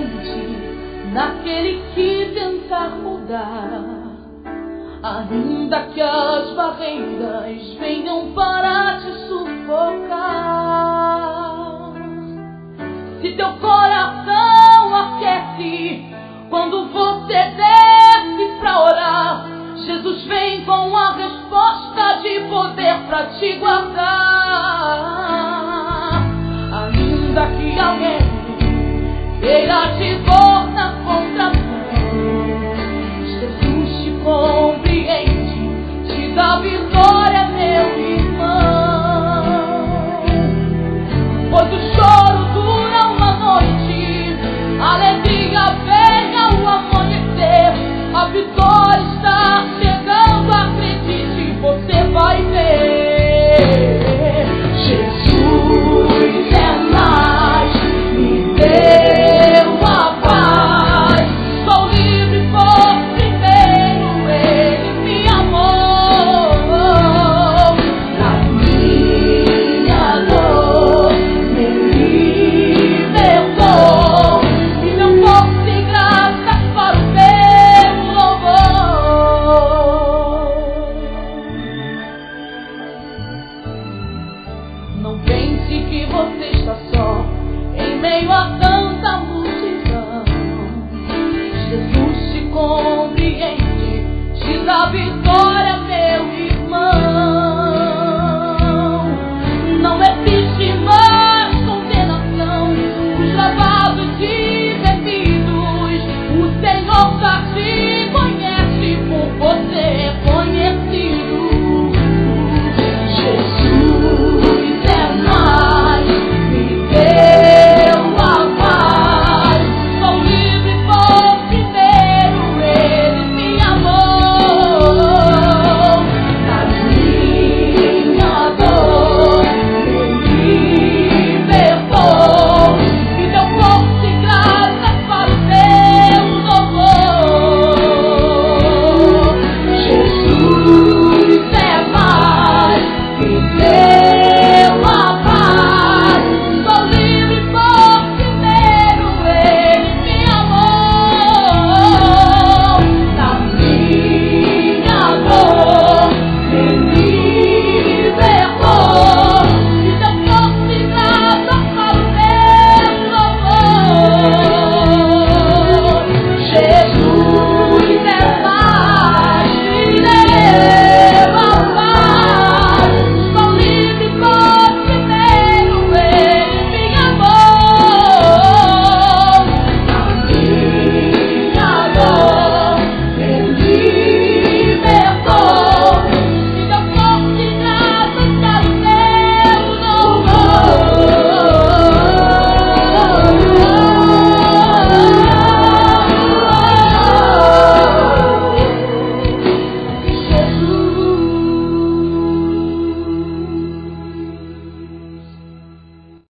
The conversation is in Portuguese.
diferente naquele que tentar mudar. Ainda que as barreiras venham para te sufocar, se teu coração aquece quando você desce pra orar, Jesus vem com a resposta de poder pra te guardar. Ainda que alguém queira te pôr na contramão, Jesus te compreende, te dá vitória, meu irmão. Pois o choro dura uma noite, a alegria vem ao amanhecer, a vitória